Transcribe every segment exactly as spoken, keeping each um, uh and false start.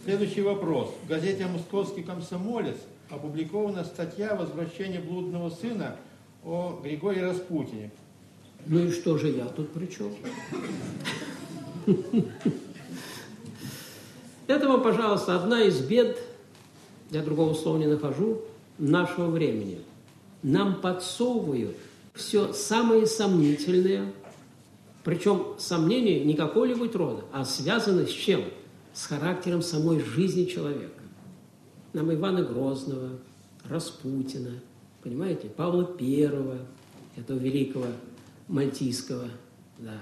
Следующий вопрос. В газете «Московский комсомолец» опубликована статья «Возвращение блудного сына» о Григории Распутине. Ну и что же я тут при чем? Это вам, пожалуйста, одна из бед, я другого слова не нахожу, нашего времени. Нам подсовывают все самое сомнительное, причем сомнения не какого-либо рода, а связаны с чем? С характером самой жизни человека. Нам Ивана Грозного, Распутина, понимаете, Павла Первого, этого великого мальтийского, да,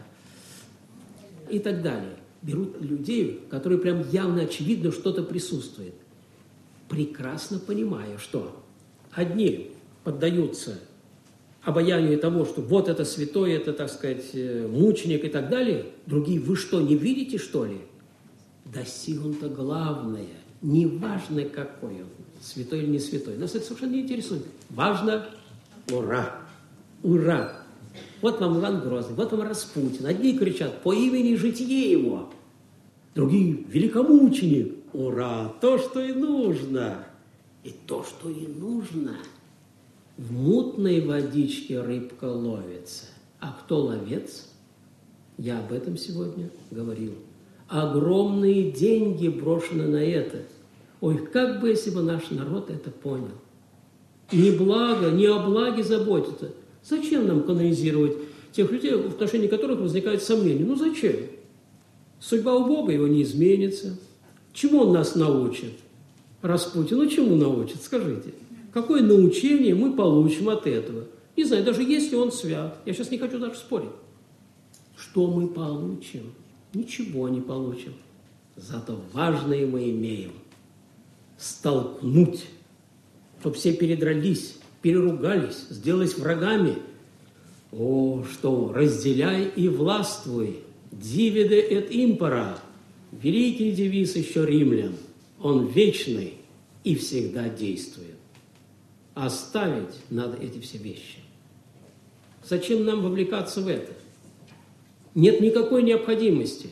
и так далее. Берут людей, которые прям явно очевидно что-то присутствует, прекрасно понимая, что одни поддаются обаянию того, что вот это святой, это, так сказать, мученик и так далее, другие, вы что, не видите, что ли? Да сил-то главное, не важно какой он, святой или не святой, нас это совершенно не интересует. Важно, ура, ура. Вот вам Иван Грозный, вот вам Распутин. Одни кричат по имени житие его, другие великомученик. Ура, то, что и нужно. И то, что и нужно. В мутной водичке рыбка ловится. А кто ловец? Я об этом сегодня говорил. Огромные деньги брошены на это. Ой, как бы, если бы наш народ это понял. Ни благо, ни о благе заботиться. Зачем нам канонизировать тех людей, в отношении которых возникает сомнение? Ну зачем? Судьба у Бога его не изменится. Чему он нас научит? Распутин, ну чему научит? Скажите. Какое научение мы получим от этого? Не знаю, даже если он свят. Я сейчас не хочу даже спорить. Что мы получим? Ничего не получим. Зато важное мы имеем. Столкнуть. Чтобы все передрались, переругались, сделались врагами. О, что, разделяй и властвуй. Divide et impera. Великий девиз еще римлян. Он вечный и всегда действует. Оставить надо эти все вещи. Зачем нам вовлекаться в это? Нет никакой необходимости.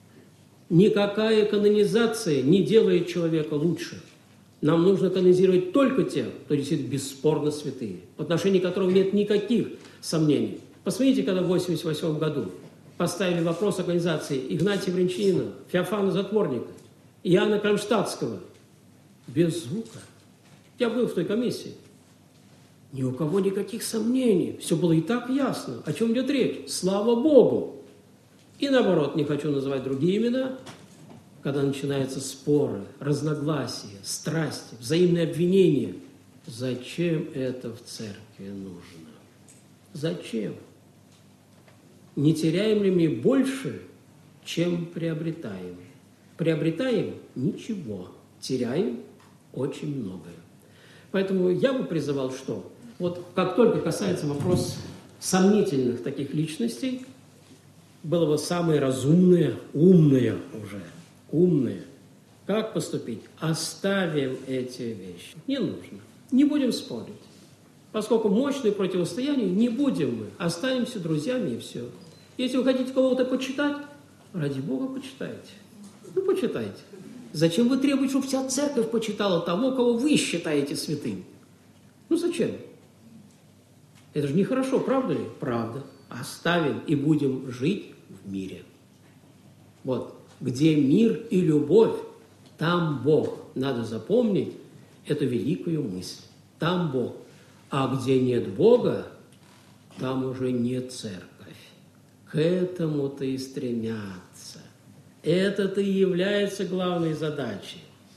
Никакая канонизация не делает человека лучше. Нам нужно канонизировать только тех, кто действительно бесспорно святые, в отношении которых нет никаких сомнений. Посмотрите, когда в восемьдесят восьмом году поставили вопрос о канонизации Игнатия Брянчанина, Феофана Затворника, Иоанна Кронштадтского. Без звука. Я был в той комиссии. Ни у кого никаких сомнений. Все было и так ясно. О чем идет речь? Слава Богу! И наоборот, не хочу называть другие имена, когда начинаются споры, разногласия, страсти, взаимные обвинения. Зачем это в церкви нужно? Зачем? Не теряем ли мы больше, чем приобретаем? Приобретаем ничего, теряем очень многое. Поэтому я бы призывал, что вот как только касается вопрос сомнительных таких личностей, было бы самое разумное, умное уже, умное. Как поступить? Оставим эти вещи. Не нужно. Не будем спорить. Поскольку мощное противостояние, не будем мы. Останемся друзьями и все. Если вы хотите кого-то почитать, ради Бога, почитайте. Ну, почитайте. Зачем вы требуете, чтобы вся церковь почитала того, кого вы считаете святым? Ну, зачем? Это же нехорошо, правда ли? Правда. Оставим и будем жить в мире. Вот. Где мир и любовь, там Бог. Надо запомнить эту великую мысль. Там Бог. А где нет Бога, там уже нет церковь. К этому-то и стремятся. Это-то и является главной задачей.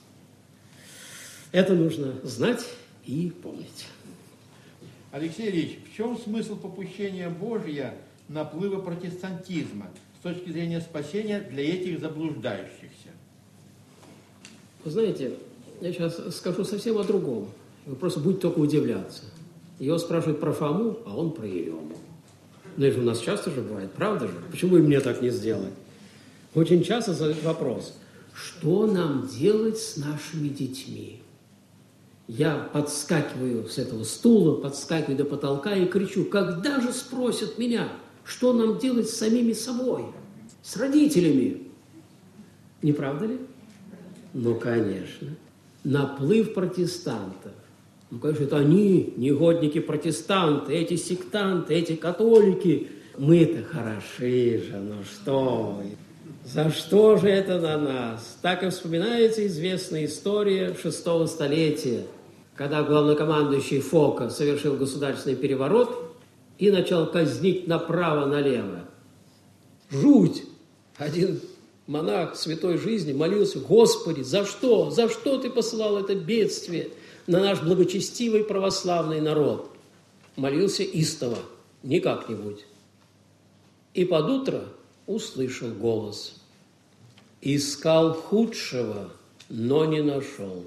Это нужно знать и помнить. Алексей Ильич, в чем смысл попущения Божия наплыва протестантизма с точки зрения спасения для этих заблуждающихся? Вы знаете, я сейчас скажу совсем о другом. Вы просто будете только удивляться. Его спрашивают про Фому, а он про Ерему. Ну, это у нас часто же бывает, правда же? Почему и мне так не сделать? Очень часто задают вопрос, что нам делать с нашими детьми? Я подскакиваю с этого стула, подскакиваю до потолка и кричу, когда же спросят меня, что нам делать с самими собой, с родителями? Не правда ли? Ну, конечно. Наплыв протестантов. Ну, конечно, это они, негодники-протестанты, эти сектанты, эти католики. Мы-то хороши же, ну что вы. За что же это на нас? Так и вспоминается известная история шестого столетия, когда главнокомандующий Фока совершил государственный переворот и начал казнить направо-налево. Жуть! Один монах святой жизни молился: Господи, за что? За что ты посылал это бедствие на наш благочестивый православный народ? Молился истово, не как-нибудь. И под утро услышал голос. Искал худшего, но не нашел.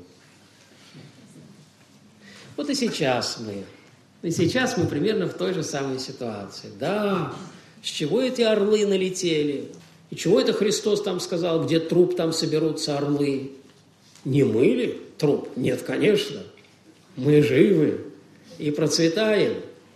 Вот и сейчас мы. И сейчас мы примерно в той же самой ситуации. Да, с чего эти орлы налетели? И чего это Христос там сказал, где труп, там соберутся орлы? Не мы ли труп? Нет, конечно. Мы живы и процветаем.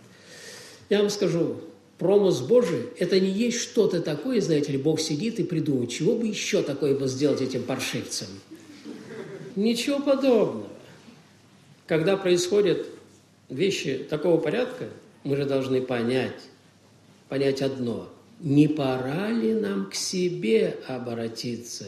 Я вам скажу, промысл Божий – это не есть что-то такое, знаете ли, Бог сидит и придумывает, чего бы еще такое бы сделать этим паршивцам. Ничего подобного. Когда происходят вещи такого порядка, мы же должны понять, понять одно – не пора ли нам к себе обратиться?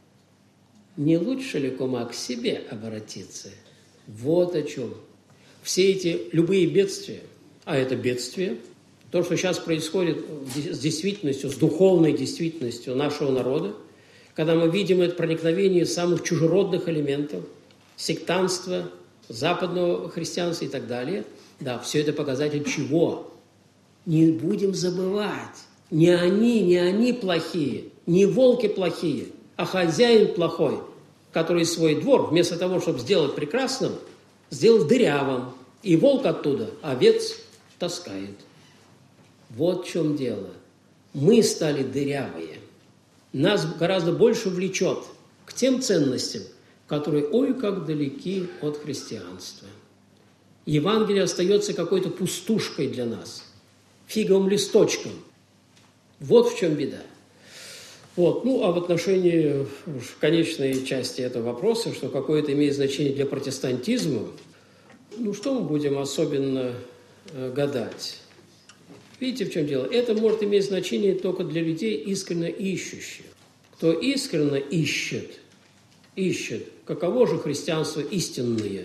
Не лучше ли, кума, к себе обратиться? Вот о чем. Все эти, любые бедствия, а это бедствие, то, что сейчас происходит с действительностью, с духовной действительностью нашего народа, когда мы видим это проникновение самых чужеродных элементов, сектантства, западного христианства и так далее, да, все это показатель чего? Не будем забывать. Не они, не они плохие, не волки плохие, а хозяин плохой, который свой двор, вместо того, чтобы сделать прекрасным, сделал дырявым. И волк оттуда овец таскает. Вот в чем дело. Мы стали дырявые. Нас гораздо больше влечет к тем ценностям, которые, ой, как далеки от христианства. Евангелие остается какой-то пустушкой для нас, фиговым листочком. Вот в чем беда. Вот. Ну, а в отношении в конечной части этого вопроса, что какое-то имеет значение для протестантизма, ну, что мы будем особенно э, гадать? Видите, в чем дело? Это может иметь значение только для людей, искренне ищущих. Кто искренне ищет, ищет, каково же христианство истинное?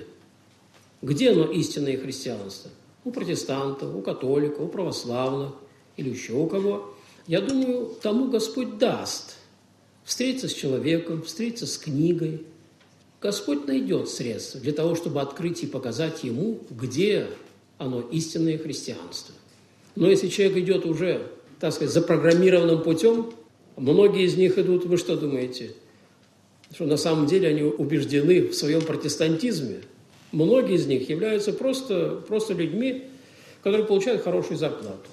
Где оно истинное христианство? У протестантов, у католиков, у православных или еще у кого? Я думаю, тому Господь даст встретиться с человеком, встретиться с книгой. Господь найдет средства для того, чтобы открыть и показать ему, где оно истинное христианство. Но если человек идет уже, так сказать, запрограммированным путем, многие из них идут, вы что думаете, что на самом деле они убеждены в своем протестантизме? Многие из них являются просто, просто людьми, которые получают хорошую зарплату.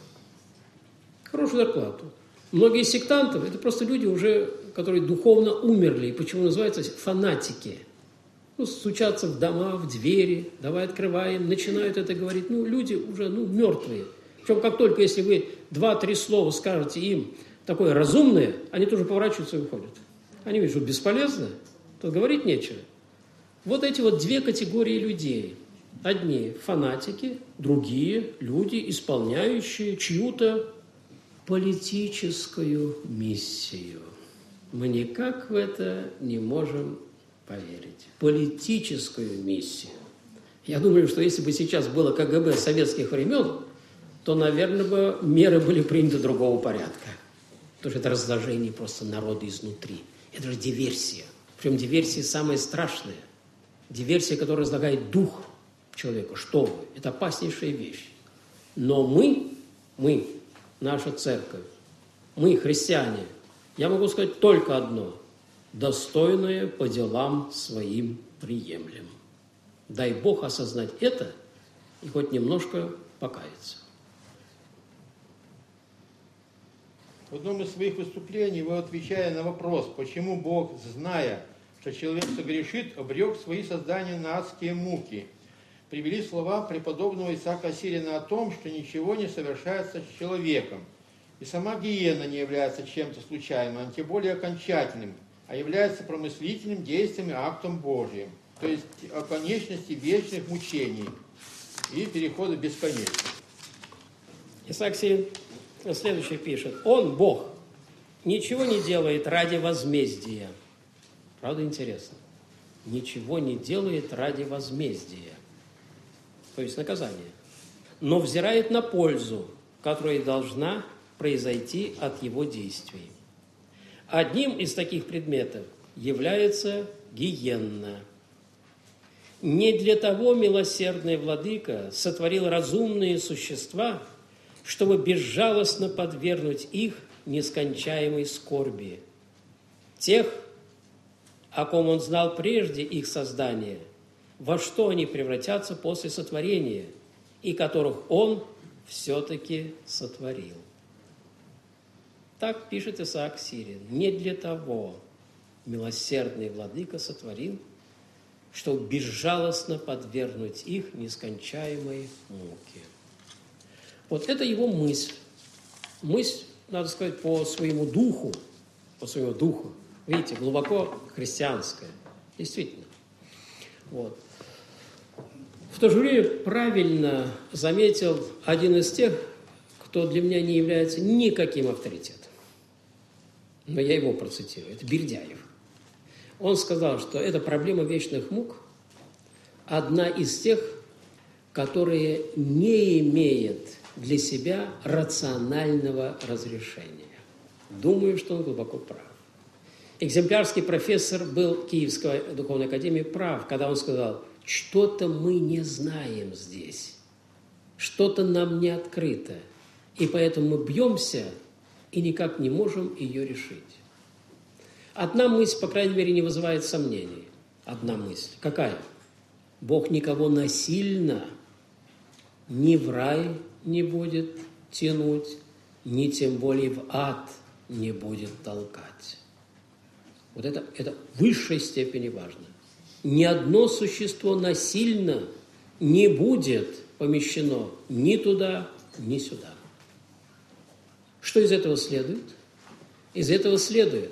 Хорошую зарплату. Многие из сектантов – это просто люди уже, которые духовно умерли, и почему называются фанатики. Ну, стучатся в дома, в двери, давай открываем, начинают это говорить. Ну, люди уже, ну, мертвые. Причем, как только, если вы два-три слова скажете им такое разумное, они тоже поворачиваются и уходят. Они видят, что бесполезно, то говорить нечего. Вот эти вот две категории людей. Одни фанатики, другие люди, исполняющие чью-то политическую миссию. Мы никак в это не можем поверить. Политическую миссию. Я думаю, что если бы сейчас было ка гэ бэ советских времен, то, наверное, бы меры были приняты другого порядка. Потому что это разложение просто народа изнутри. Это же диверсия. Причем диверсия самая страшная. Диверсия, которая разлагает дух человека. Что вы? Это опаснейшая вещь. Но мы, мы, наша церковь, мы, христиане, я могу сказать только одно. Достойное по делам своим приемлем. Дай Бог осознать это и хоть немножко покаяться. В одном из своих выступлений вы, отвечая на вопрос, почему Бог, зная, что человек согрешит, обрек свои создания на адские муки, привели слова преподобного Исаака Сирина о том, что ничего не совершается с человеком, и сама гиена не является чем-то случайным, а тем более окончательным, а является промыслительным действием и актом Божьим, то есть о конечности вечных мучений и перехода в бесконечность. Исаак Сирин следующее пишет. Он, Бог, ничего не делает ради возмездия. Правда, интересно. Ничего не делает ради возмездия, то есть наказания, но взирает на пользу, которая должна произойти от его действий. Одним из таких предметов является гиенна. Не для того милосердный владыка сотворил разумные существа, чтобы безжалостно подвергнуть их нескончаемой скорби. Тех, о ком он знал прежде их создания, во что они превратятся после сотворения, и которых он все-таки сотворил. Так пишет Исаак Сирин. Не для того милосердный владыка сотворил, чтобы безжалостно подвергнуть их нескончаемой муке. Вот это его мысль. Мысль, надо сказать, по своему духу, по своему духу, видите, глубоко христианская. Действительно. Вот. В то же время правильно заметил один из тех, кто для меня не является никаким авторитетом. Но я его процитирую. Это Бердяев. Он сказал, что эта проблема вечных мук одна из тех, которые не имеет для себя рационального разрешения. Думаю, что он глубоко прав. Экземплярский профессор был Киевской духовной академии прав, когда он сказал, что-то мы не знаем здесь, что-то нам не открыто, и поэтому мы бьемся и никак не можем ее решить. Одна мысль, по крайней мере, не вызывает сомнений. Одна мысль. Какая? Бог никого насильно ни в рай не будет тянуть, ни тем более в ад не будет толкать. Вот это, это в высшей степени важно. Ни одно существо насильно не будет помещено ни туда, ни сюда. Что из этого следует? Из этого следует,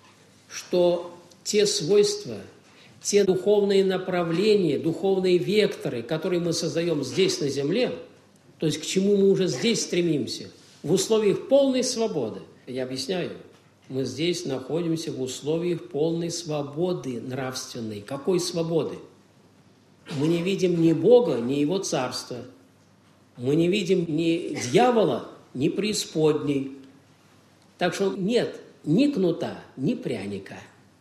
что те свойства, те духовные направления, духовные векторы, которые мы создаем здесь на земле, то есть к чему мы уже здесь стремимся, в условиях полной свободы. Я объясняю, мы здесь находимся в условиях полной свободы нравственной. Какой свободы? Мы не видим ни Бога, ни Его Царства. Мы не видим ни дьявола, ни преисподней. Так что нет ни кнута, ни пряника.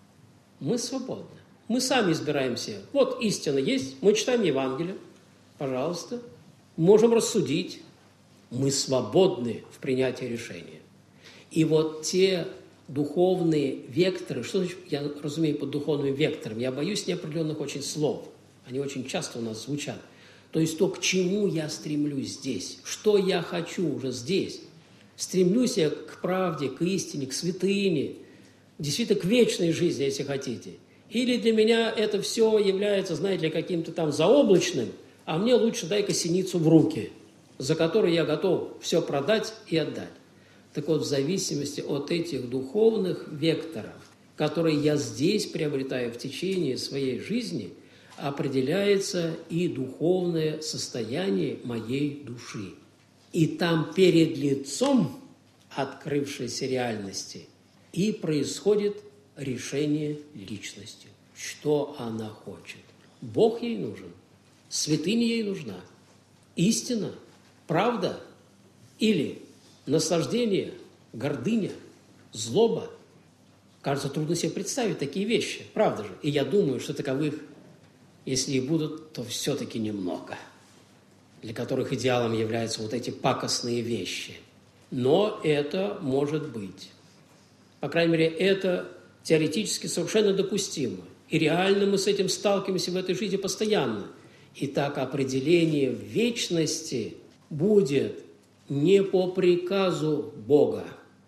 Мы свободны. Мы сами избираем себе. Вот истина есть, мы читаем Евангелие. Пожалуйста. Можем рассудить. Мы свободны в принятии решения. И вот те духовные векторы, что значит, я разумею под духовным вектором, я боюсь неопределенных очень слов. Они очень часто у нас звучат. То есть то, к чему я стремлюсь здесь, что я хочу уже здесь. Стремлюсь я к правде, к истине, к святыне, действительно к вечной жизни, если хотите. Или для меня это все является, знаете, каким-то там заоблачным, а мне лучше дай-ка синицу в руки, за которую я готов все продать и отдать. Так вот, в зависимости от этих духовных векторов, которые я здесь приобретаю в течение своей жизни, определяется и духовное состояние моей души. И там перед лицом открывшейся реальности и происходит решение личности. Что она хочет? Бог ей нужен, святыня ей нужна, истина, правда или наслаждение, гордыня, злоба. Кажется, трудно себе представить такие вещи, правда же? И я думаю, что таковых, если и будут, то все-таки немного, для которых идеалом являются вот эти пакостные вещи. Но это может быть. По крайней мере, это теоретически совершенно допустимо. И реально мы с этим сталкиваемся в этой жизни постоянно. Итак, определение вечности будет не по приказу Бога,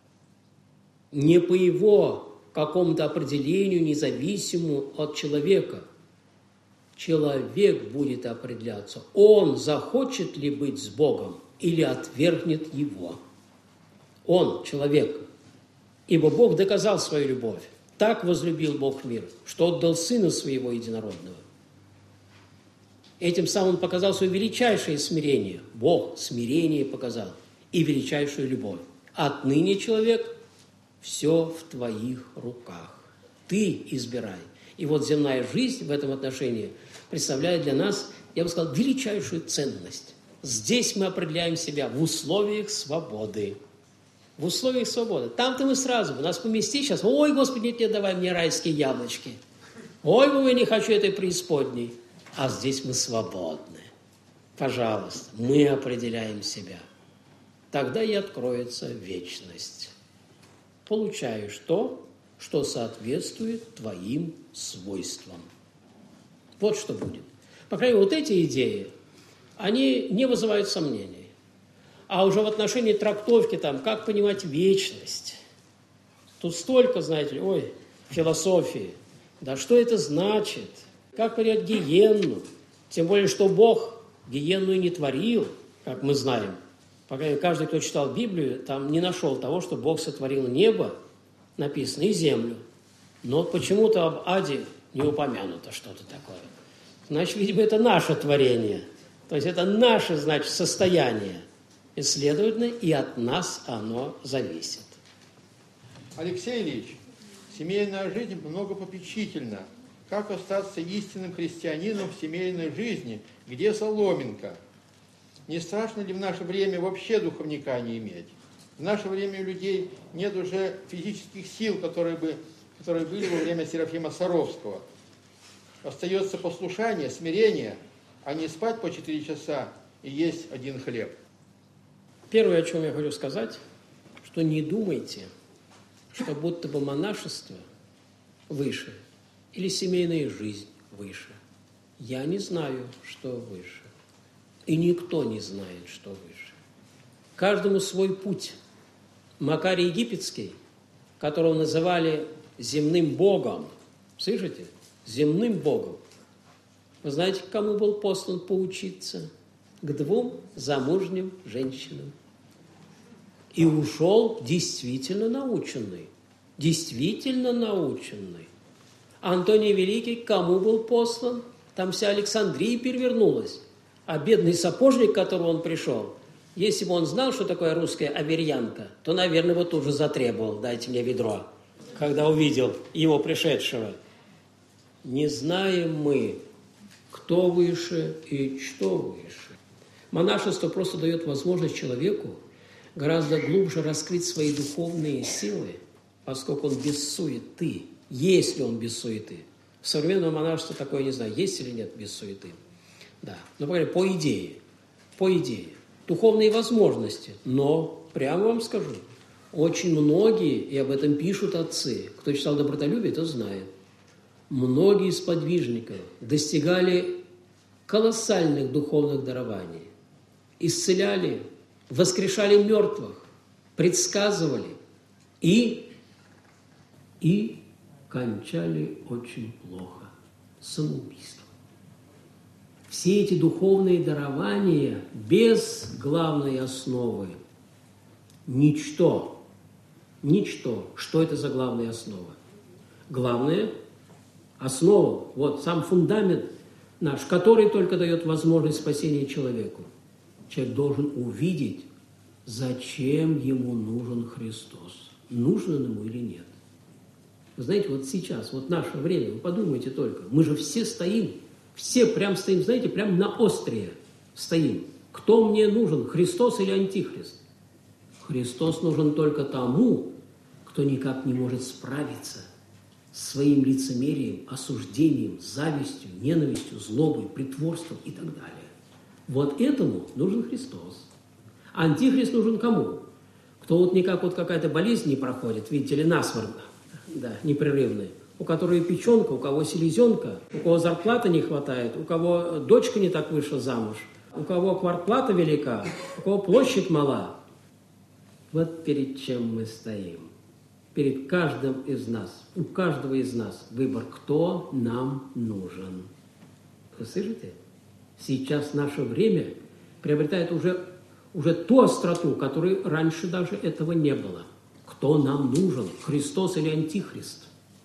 не по его какому-то определению, независимому от человека. Человек будет определяться, он захочет ли быть с Богом или отвергнет его. Он, человек. Ибо Бог доказал свою любовь. Так возлюбил Бог мир, что отдал Сына Своего Единородного. Этим самым Он показал свое величайшее смирение. Бог смирение показал и величайшую любовь. Отныне, человек, все в твоих руках. Ты избирай. И вот земная жизнь в этом отношении представляет для нас, я бы сказал, величайшую ценность. Здесь мы определяем себя в условиях свободы. В условиях свободы. Там-то мы сразу, у нас помести сейчас, ой, Господи, нет, нет, давай мне райские яблочки. Ой, я не хочу этой преисподней. А здесь мы свободны. Пожалуйста, мы определяем себя. Тогда и откроется вечность. Получаешь то, что соответствует твоим свойствам. Вот что будет. По крайней мере, вот эти идеи, они не вызывают сомнений. А уже в отношении трактовки, там, как понимать вечность. Тут столько, знаете ли, ой, философии. Да что это значит? Как понять гиенну? Тем более, что Бог гиенну и не творил, как мы знаем. Пока каждый, кто читал Библию, там не нашел того, что Бог сотворил небо, написано, и землю. Но почему-то об аде не упомянуто что-то такое. Значит, видимо, это наше творение. То есть это наше, значит, состояние. И, следовательно, и от нас оно зависит. Алексей Ильич, семейная жизнь многопопечительна. Как остаться истинным христианином в семейной жизни? Где соломинка? Не страшно ли в наше время вообще духовника не иметь? В наше время у людей нет уже физических сил, которые, бы, которые были во время Серафима Саровского. Остается послушание, смирение, а не спать по четыре часа и есть один хлеб. Первое, о чем я хочу сказать, что не думайте, что будто бы монашество выше или семейная жизнь выше. Я не знаю, что выше. И никто не знает, что выше. Каждому свой путь. Макарий Египетский, которого называли земным богом, слышите? Земным богом. Вы знаете, к кому был послан поучиться? К двум замужним женщинам. И ушел действительно наученный. Действительно наученный. Антоний Великий к кому был послан? Там вся Александрия перевернулась. А бедный сапожник, к которому он пришел, если бы он знал, что такое русская аверьянка, то, наверное, вот тут же затребовал: дайте мне ведро, когда увидел его пришедшего. Не знаем мы, кто выше и что выше. Монашество просто дает возможность человеку гораздо глубже раскрыть свои духовные силы, поскольку он без суеты, если он без суеты. В современном монашестве такое, не знаю, есть или нет без суеты. Да, ну, по идее, по идее, духовные возможности, но, прямо вам скажу, очень многие, и об этом пишут отцы, кто читал «Добротолюбие», то знает, многие из подвижников достигали колоссальных духовных дарований, исцеляли, воскрешали мертвых, предсказывали и, и кончали очень плохо, самоубийством. Все эти духовные дарования без главной основы – ничто. Ничто. Что это за главная основа? Главная основа, вот сам фундамент наш, который только дает возможность спасения человеку. Человек должен увидеть, зачем ему нужен Христос. Нужен он ему или нет. Вы знаете, вот сейчас, вот наше время, вы подумайте только, мы же все стоим, все прям стоим, знаете, прям на острие стоим. Кто мне нужен, Христос или Антихрист? Христос нужен только тому, кто никак не может справиться с своим лицемерием, осуждением, завистью, ненавистью, злобой, притворством и так далее. Вот этому нужен Христос. Антихрист нужен кому? Кто вот никак вот какая-то болезнь не проходит, видите ли, насморк, да, непрерывный, у которого печенка, у кого селезенка, у кого зарплаты не хватает, у кого дочка не так вышла замуж, у кого квартплата велика, у кого площадь мала. Вот перед чем мы стоим. Перед каждым из нас, у каждого из нас выбор, кто нам нужен. Вы слышите? Сейчас наше время приобретает уже, уже ту остроту, которой раньше даже этого не было. Кто нам нужен, Христос или Антихрист?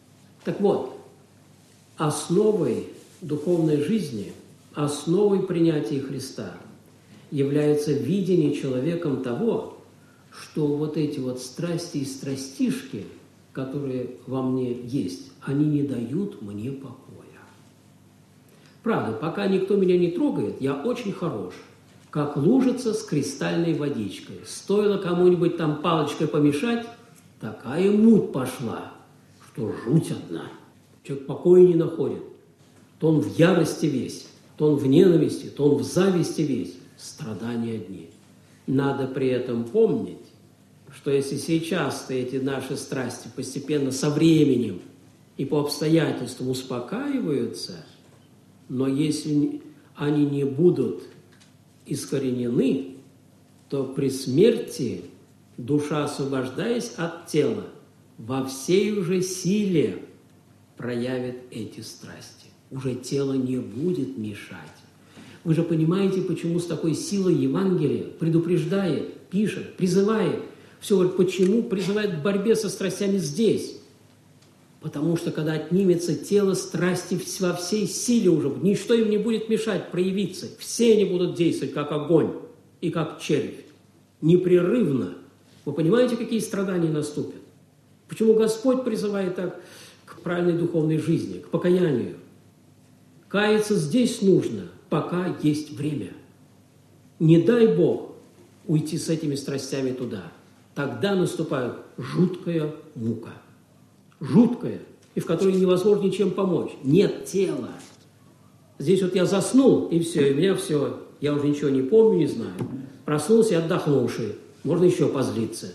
Так вот, основой духовной жизни, основой принятия Христа является видение человеком того, что вот эти вот страсти и страстишки, которые во мне есть, они не дают мне покоя. Правда, пока никто меня не трогает, я очень хорош, как лужица с кристальной водичкой. Стоило кому-нибудь там палочкой помешать, такая муть пошла, что жуть одна. Человек покоя не находит. То он в ярости весь, то он в ненависти, то он в зависти весь. Страдания одни. Надо при этом помнить, что если сейчас эти наши страсти постепенно со временем и по обстоятельствам успокаиваются, но если они не будут искоренены, то при смерти душа, освобождаясь от тела, во всей уже силе проявит эти страсти. Уже тело не будет мешать. Вы же понимаете, почему с такой силой Евангелие предупреждает, пишет, призывает. Все говорит, почему призывает к борьбе со страстями здесь? Потому что когда отнимется тело, страсти во всей силе уже, ничто им не будет мешать проявиться. Все они будут действовать как огонь и как червь. Непрерывно. Вы понимаете, какие страдания наступят? Почему Господь призывает так к правильной духовной жизни, к покаянию? Каяться здесь нужно, пока есть время. Не дай Бог уйти с этими страстями туда. Тогда наступает жуткая мука. Жуткая, и в которой невозможно ничем помочь. Нет тела. Здесь вот я заснул, и все, и у меня все. Я уже ничего не помню, не знаю. Проснулся отдохнувший. Можно еще позлиться.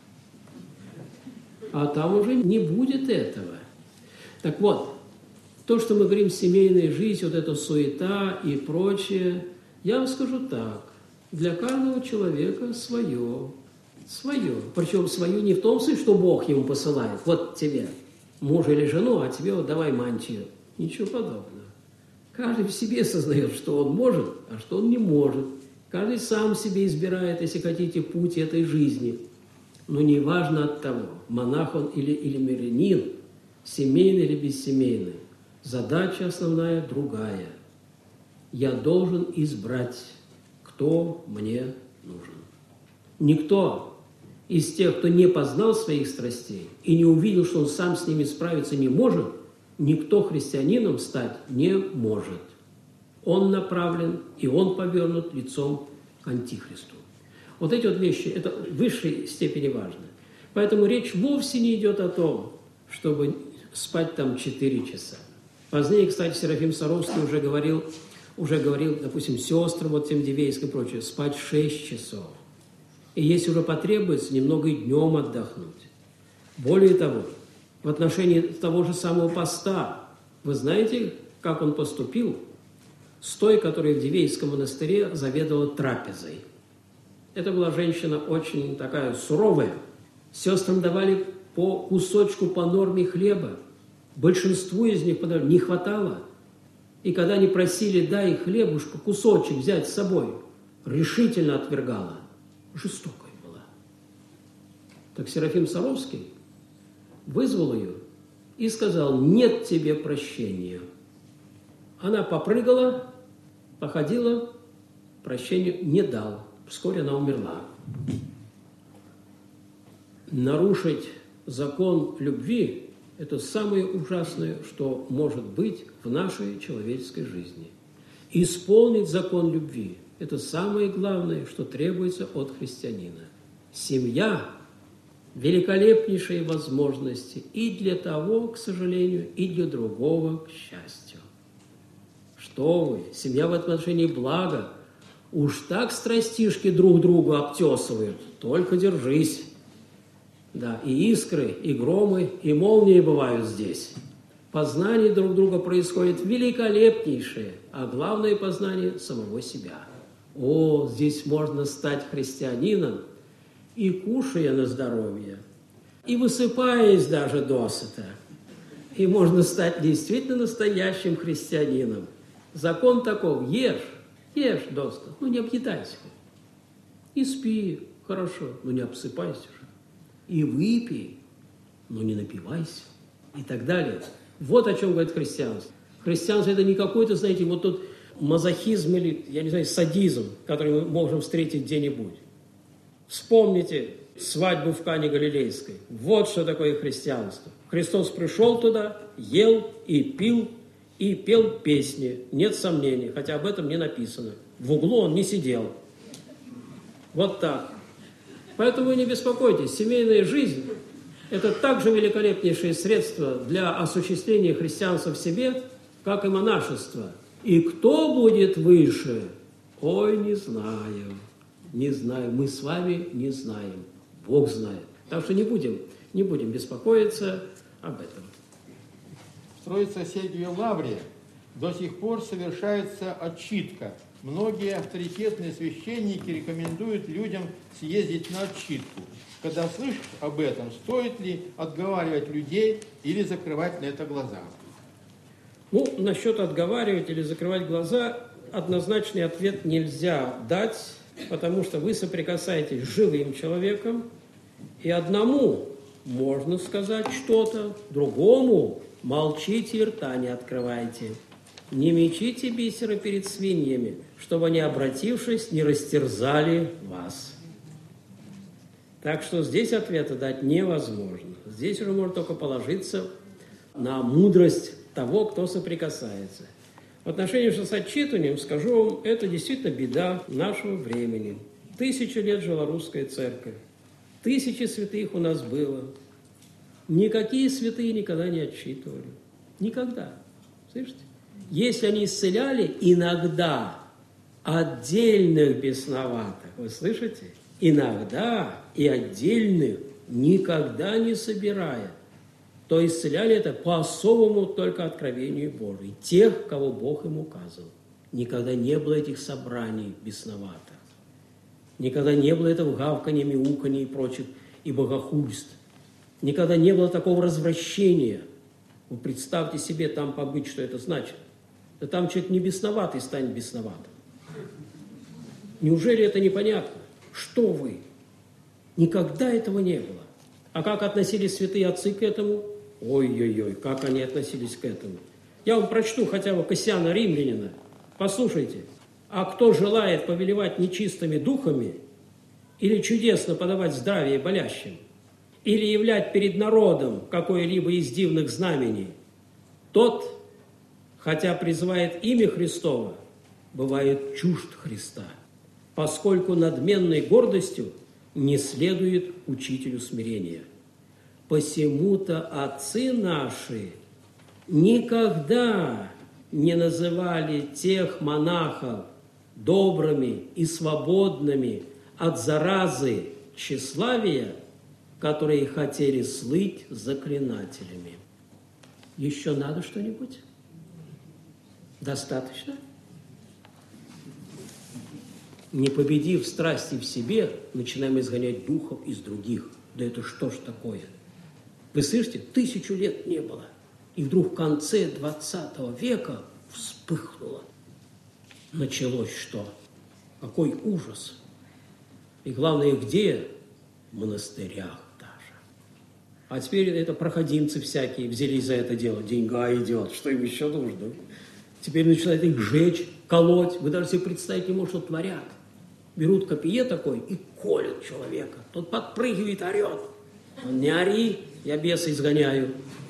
А там уже не будет этого. Так вот, то, что мы говорим, семейная жизнь, вот эта суета и прочее, я вам скажу так. Для каждого человека свое. Свое. Причем свое не в том смысле, что Бог ему посылает. Вот тебе мужа или жену, а тебе вот давай мантию. Ничего подобного. Каждый в себе сознает, что он может, а что он не может. Каждый сам себе избирает, если хотите, путь этой жизни. Но не важно от того, монах он или, или мирянин, семейный или бессемейный. Задача основная другая. Я должен избрать, кто мне нужен. Никто из тех, кто не познал своих страстей и не увидел, что он сам с ними справиться не может, никто христианином стать не может. Он направлен, и он повернут лицом к Антихристу. Вот эти вот вещи, это в высшей степени важно. Поэтому речь вовсе не идет о том, чтобы спать там четыре часа. Позднее, кстати, Серафим Саровский уже говорил, уже говорил, допустим, сестрам, вот тем Дивейским и прочее, спать шесть часов. И если уже потребуется, немного и днем отдохнуть. Более того, в отношении того же самого поста, вы знаете, как он поступил с той, которая в Дивейском монастыре заведовала трапезой. Это была женщина очень такая суровая. Сестрам давали по кусочку, по норме хлеба. Большинству из них не хватало. И когда они просили, дай хлебушку, кусочек взять с собой, решительно отвергала. Жестокая была. Так Серафим Саровский вызвал ее и сказал, нет тебе прощения. Она попрыгала, походила, прощения не дал. Вскоре она умерла. Нарушить закон любви – это самое ужасное, что может быть в нашей человеческой жизни. Исполнить закон любви – это самое главное, что требуется от христианина. Семья – великолепнейшие возможности и для того, к сожалению, и для другого, к счастью. Что вы, семья в этом отношении благо. Уж так страстишки друг другу обтесывают, только держись. Да, и искры, и громы, и молнии бывают здесь. Познание друг друга происходит великолепнейшее, а главное познание самого себя. О, здесь можно стать христианином, и кушая на здоровье, и высыпаясь даже досыта. И можно стать действительно настоящим христианином. Закон таков: ешь, ешь досыта, ну не объедайся. И спи хорошо, но не обсыпайся же. И выпей, но не напивайся. И так далее. Вот о чем говорит христианство. Христианство это не какой-то, знаете, вот тот мазохизм или, я не знаю, садизм, который мы можем встретить где-нибудь. Вспомните свадьбу в Кане Галилейской. Вот что такое христианство. Христос пришел туда, ел и пил, и пел песни. Нет сомнений, хотя об этом не написано. В углу он не сидел. Вот так. Поэтому вы не беспокойтесь. Семейная жизнь – это также великолепнейшее средство для осуществления христианства в себе, как и монашество. И кто будет выше? Ой, не знаю. Не знаю. Мы с вами не знаем. Бог знает. Так что не будем, не будем беспокоиться об этом. В Троице-Сергиевой лавре до сих пор совершается отчитка. Многие авторитетные священники рекомендуют людям съездить на отчитку. Когда слышишь об этом, стоит ли отговаривать людей или закрывать на это глаза? Ну, насчет отговаривать или закрывать глаза, однозначный ответ нельзя дать, потому что вы соприкасаетесь с живым человеком, и одному можно сказать что-то, другому молчите и рта не открывайте. Не мечите бисера перед свиньями, чтобы они, обратившись, не растерзали вас. Так что здесь ответа дать невозможно. Здесь уже можно только положиться на мудрость того, кто соприкасается. В отношении же с отчитыванием, скажу вам, это действительно беда нашего времени. Тысячу лет жила русская церковь. Тысячи святых у нас было. Никакие святые никогда не отчитывали. Никогда. Слышите? Если они исцеляли, иногда отдельных бесноватых, вы слышите? Иногда и отдельных, никогда не собирая, то исцеляли это по особому только откровению Божию, тех, кого Бог им указывал. Никогда не было этих собраний бесноватых. Никогда не было этого гавканья, мяуканья и прочих, и богохульств. Никогда не было такого развращения. Вы представьте себе там побыть, что это значит. Да там человек не бесноватый станет бесноватым. Неужели это непонятно? Что вы? Никогда этого не было. А как относились святые отцы к этому? Ой-ой-ой, как они относились к этому. Я вам прочту хотя бы Кассиана Римлянина. Послушайте. А кто желает повелевать нечистыми духами или чудесно подавать здравие болящим, или являть перед народом какое-либо из дивных знамений, тот, хотя призывает имя Христово, бывает чужд Христа, поскольку надменной гордостью не следует учителю смирения. Посему-то отцы наши никогда не называли тех монахов добрыми и свободными от заразы тщеславия, которые хотели слыть заклинателями. Еще надо что-нибудь? Достаточно? Не победив страсти в себе, начинаем изгонять духов из других. Да это что ж такое? Вы слышите, тысячу лет не было. И вдруг в конце двадцатого века вспыхнуло. Началось что? Какой ужас! И главное, где? В монастырях даже. А теперь это проходимцы всякие взялись за это дело. Деньга идет, что им еще нужно? Теперь начинают их жечь, колоть. Вы даже себе представить не можете, что творят. Берут копье такой и колят человека. Тот подпрыгивает, орет. Он: не ори, я беса изгоняю.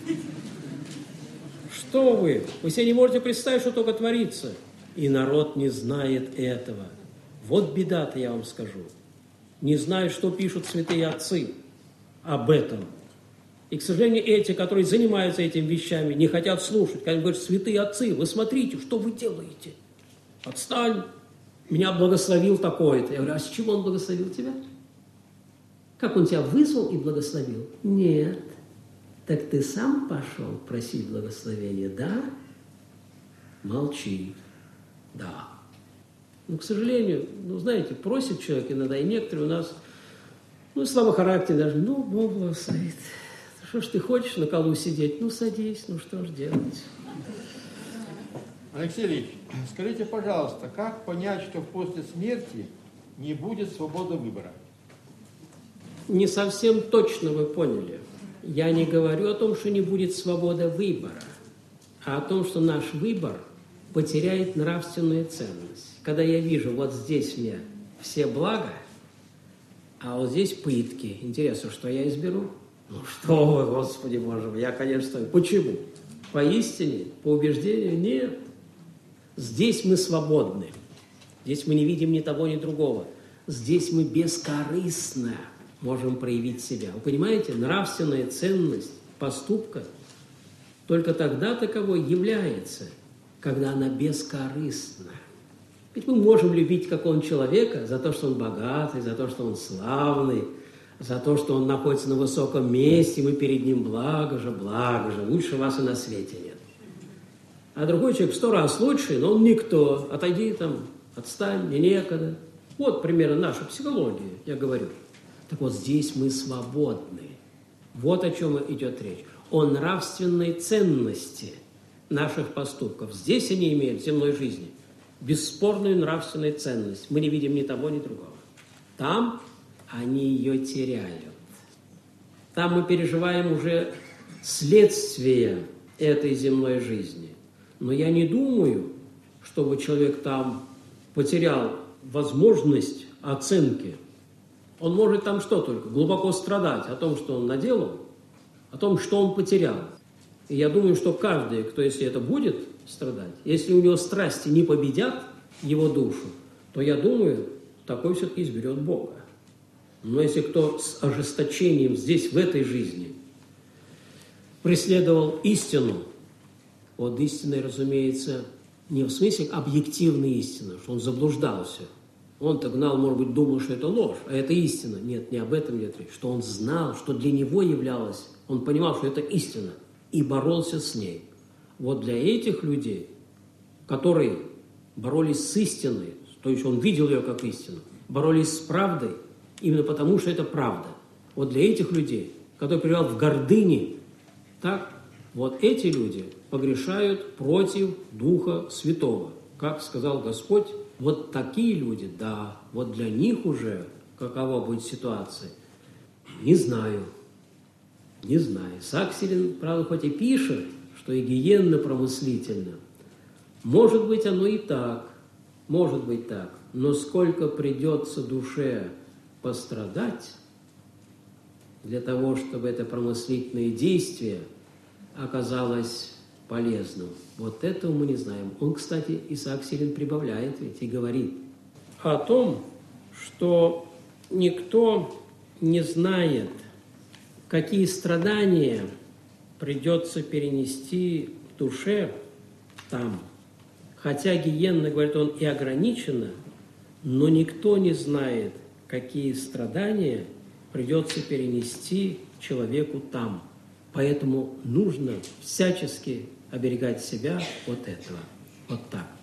Что вы? Вы себе не можете представить, что только творится. И народ не знает этого. Вот беда-то, я вам скажу. Не знают, что пишут святые отцы об этом. И, к сожалению, эти, которые занимаются этими вещами, не хотят слушать. Когда говорят: святые отцы, вы смотрите, что вы делаете? Отстань. Меня благословил такой-то. Я говорю: а с чего он благословил тебя? Как он тебя вызвал и благословил? Нет. Так ты сам пошел просить благословения, да? Молчи. Да. Ну, к сожалению, ну, знаете, просит человек иногда, и некоторые у нас, ну, слабохарактерные даже: ну, Бог благословит. Что ж ты хочешь на колу сидеть? Ну, садись, ну, что ж делать? Алексей Ильич, скажите, пожалуйста, как понять, что после смерти не будет свободы выбора? Не совсем точно вы поняли. Я не говорю о том, что не будет свободы выбора. а о том, что наш выбор потеряет нравственную ценность. Когда я вижу, вот здесь мне все блага, а вот здесь пытки. Интересно, что я изберу? Ну что вы, Господи Боже мой, я, конечно, почему? Поистине, по убеждению, нет. Здесь мы свободны. Здесь мы не видим ни того, ни другого. Здесь мы бескорыстно можем проявить себя. Вы понимаете, нравственная ценность поступка только тогда таковой является, когда она бескорыстна. Ведь мы можем любить какого-нибудь человека за то, что он богатый, за то, что он славный, за то, что он находится на высоком месте, мы перед ним благо же, благо же, лучше вас и на свете нет. А другой человек в сто раз лучше, но он никто. Отойди там, отстань, мне некогда. Вот примерно наша психология, я говорю. Так вот, здесь мы свободны. Вот о чем идет речь. О нравственной ценности наших поступков. Здесь они имеют в земной жизни бесспорную нравственную ценность. Мы не видим ни того, ни другого. Там они ее теряют. Там мы переживаем уже следствие этой земной жизни. Но я не думаю, чтобы человек там потерял возможность оценки. Он может там что только? Глубоко страдать о том, что он наделал, о том, что он потерял. И я думаю, что каждый, кто, если это будет страдать, если у него страсти не победят его душу, то, я думаю, такой все-таки изберет Бога. Но если кто с ожесточением здесь, в этой жизни, преследовал истину, вот истинной, разумеется, не в смысле объективной истины, что он заблуждался. Он-то гнал, может быть, думал, что это ложь, а это истина. Нет, не об этом идет речь. Что он знал, что для него являлось, он понимал, что это истина, и боролся с ней. Вот для этих людей, которые боролись с истиной, то есть он видел ее как истину, боролись с правдой, именно потому, что это правда. Вот для этих людей, которые пребывают в гордыне, так, вот эти люди погрешают против Духа Святого. Как сказал Господь, вот такие люди, да, вот для них уже какова будет ситуация, не знаю, не знаю. Сакселин, правда, хоть и пишет, что и гиенна промыслительна, может быть, оно и так, может быть так, но сколько придется душе пострадать для того, чтобы это промыслительное действие оказалось полезным. Вот этого мы не знаем. Он, кстати, Исаак Сирин прибавляет ведь и говорит о том, что никто не знает, какие страдания придется перенести в душе там. Хотя гиенна, говорит он, и ограничена, но никто не знает, какие страдания придется перенести человеку там. Поэтому нужно всячески оберегать себя от этого. Вот так.